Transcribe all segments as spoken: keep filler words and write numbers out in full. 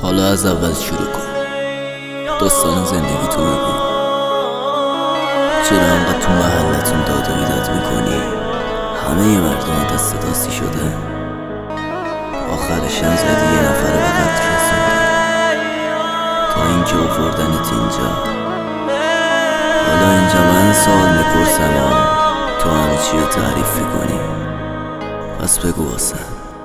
حالا از اول شروع کن. داستان زندگی تو بگو. چرا انقدر تو محلتون داد و بیداد میکنی؟ همه ی مردم دست دستی شده. آخرش هم زدی یه نفر به قتل رسوندی تا اینکه آوردنت اینجا. حالا اینجا من سوال میپرسم و تو همه چی رو تعریف میکنی. پس بگو واسه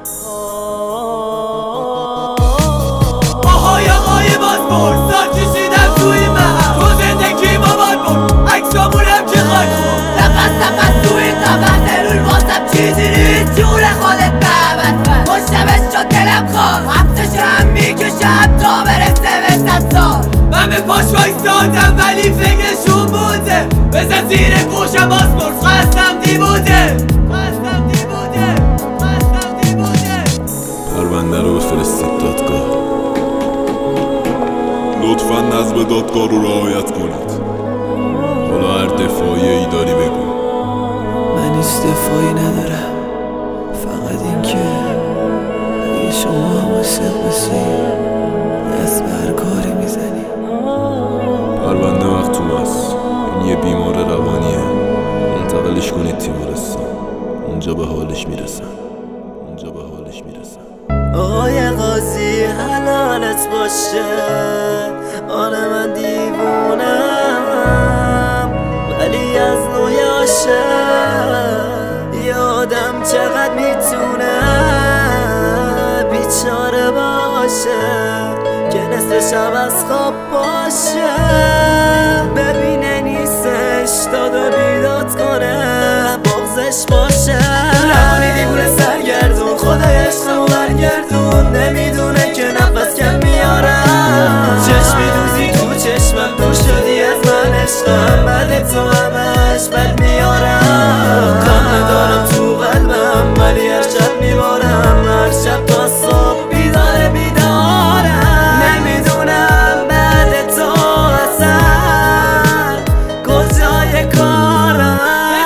آهای آهای باز برد سال کشیدم توی محل تو زندگی مامان برد عکسامونم که خاک خورد نفس نفس توی قفس روی واسم چیزی نیست جور خودت ببند پشتمش شد دلم خواست حبسشم میکشم تا برسه به صد سال من به پاش وایستادم ولی فکرشون بوده بزن زیر گوشم باز برد خواستم دی بوده خواستم دی بوده خواستم دی بوده پرونده رو بفرستید دادگاه. لطفا نظم دادگاه رو رعایت کنید. حالا هر دفاعی ای داری بگو. من هیچ دفاعی ندارم، فقط این که اگه شما هم عاشق باشی دست به هر کاری میزنی. پرونده وقتوم هست. این یه بیمار روانیه. منتقلش کنید تیمارستان. اونجا به حالش میرسن. اونجا به حالش میرسن. آقای قاضی حلالت باشه، آن من دیوونم ولی از نوع عاشق یه آدم چقدر میتونه بیچاره باشه که نصف شب از خواب باشه ببینه نیستش داد و بیداد کنه بغزش باشه. روانی دیوونه سرگردون خدای عشقمو برگردون نمیدونه که نفس کم میارم چشمی دوزی تو چشمم دور شدی از من عشقم بعد تو همش بد میارم غم ندارم تو قلبم ولی هر شب میبارم هر شب تا صبح بیدار بیدارم نمیدونم بعد تو اصلا کجای کارم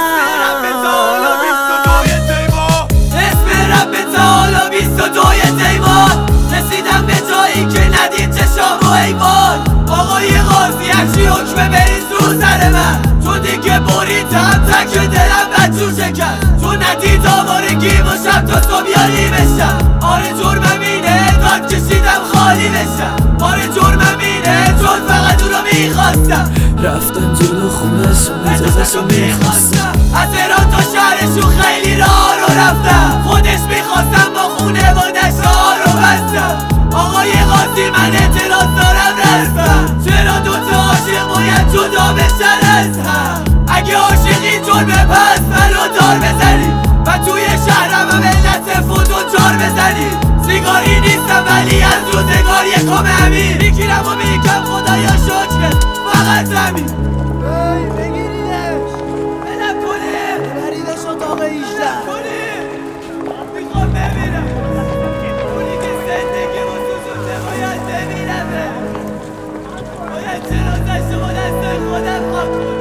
رسیدم به جایی که ندید چشام و ایوان آقای قاضی هرچی حکمه بریز رو سر من تو دیگه بریدم تک دلم بدجور شکست تو ندید آوارگی باشم تا صبح یاری بشم آره جرمم اینه داد کشیدم خالی بشم آره جرمم اینه چون فقط اون رو میخواستم رفتم جلو خونش اجازهشو میخواستم از ایران تا شهرشو خیلی راه رو رفتم خودش میخواستم با خونه بادش راه رو بستم آقای قاضی من اعتراض دارم رفتم چرا دوتا عاشق باید جدا بشن از هم اگه عاشقی جرمه پس منو دار بزنی و توی شهرم و ملت فوتو جار بزنی سیگاری نیستم ولی از روزگار یکم امیر میگیرم و میگم خدایا شکرت فقط زمین بگیریدش بلم کنه ببریدش اتاق هیجده میخوام ببینم اونی که زندگی و سوزونده باید ببینمه باید جنازش رو دست خودم خاک کنم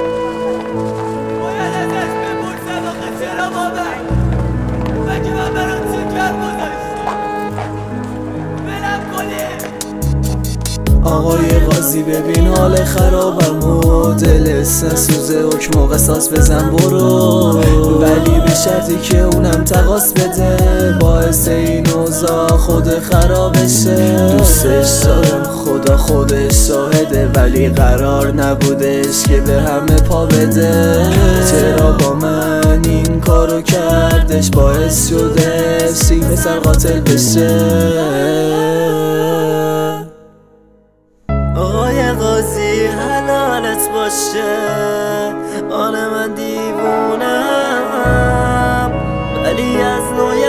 باید ازش بپرسم آخه چرا با من مگه من برام چه کم گذاشتم بلم کنه. آقای قاضی ببین حال خرابم و دلت نسوزه حکم و قصاص بزن برو ولی به شرطی که اونم تقاص بده باعث این اوضاع خود خرابشه دوستش دارم خدا خودش شاهده ولی قرار نبودش که به همه پا بده چرا با من این کارو کردش باعث شده سیم سر قاتل بشه. آقای قاضی حلالت باشه آن من دیوونم ولی از نوع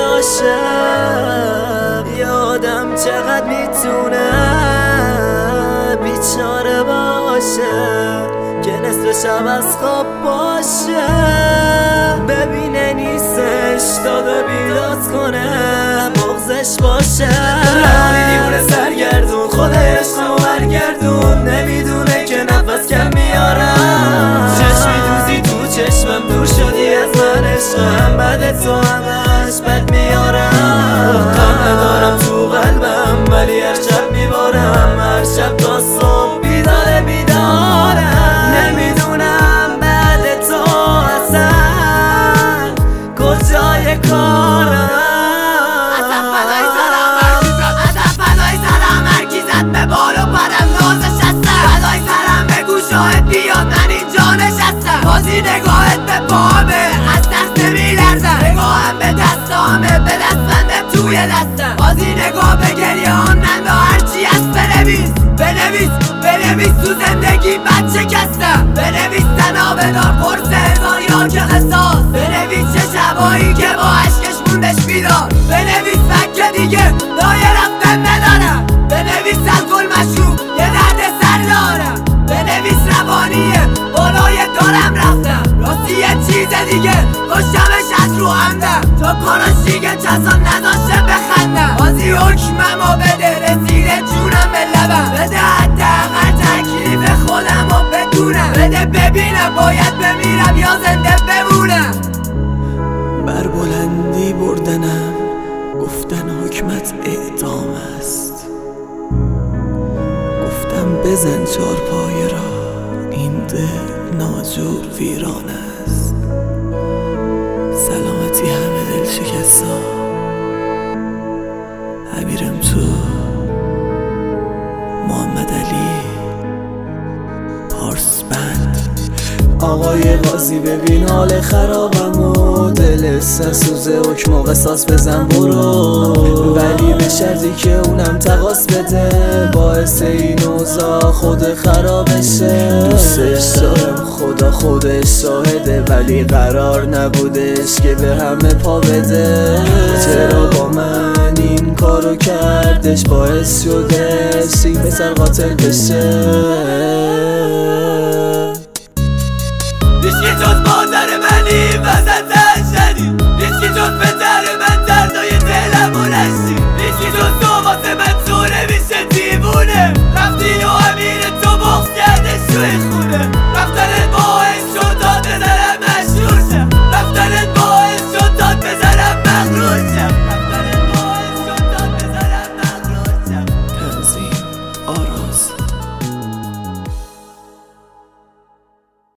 عاشق یه آدم چقدر میتونه بیچاره باشه که نصف شب از خواب باشه ببینه نیستش داد و بیداد کنه بغزش باشه. روانی دیوونه سرگردون خدای عشقمو برگردون نمیدونه که نفس کم میارم چشمی دوزی تو چشمم دور شدی از من عشقم بعد تو همش بد میارم غم ندارم تو قلبم ولی هر شب به دستبندم توی دستم بازی نگاه به گریه آنم با هرچی هست بنویس بنویس بنویس تو زندگی بچه کستم بنویس تنابه دار پرسه هزار یا که قصاص بنویس چه شبایی که با عشقش موندش بیدار بنویس فکر دیگه دایه رفتن ندارم بنویس الکل مشروب یه درد سر دارم بنویس روانیه بالای دارم رفتم راستی یه چیز دیگه کشتمش از رو همدم تا کناش دیگه چسان نداشته بخندم بازی حکممو بده رسیده جونم به لبم بده حداقل تکلیف خودم رو بدونم بده ببینم باید بمیرم یا زنده بمونم بر بلندی بردنم گفتن حکمت اعدام است گفتم بزن چارپایه را این دل ناجور ویران است سلامتی همه دل شکستا امیرم تو محمد علی پارس بند آقای قاضی ببین حال خرابم و دل سوزه حکم و قصاص بزن برو ولی به شرطی که اونم تقاص بده باعث این اوضاع خود خرابشه دوستش دارم خدا خودش شاهده ولی قرار نبودش که به همه پا بده چرا با من این کارو کردش باعث شدش این پسر قاتل بشه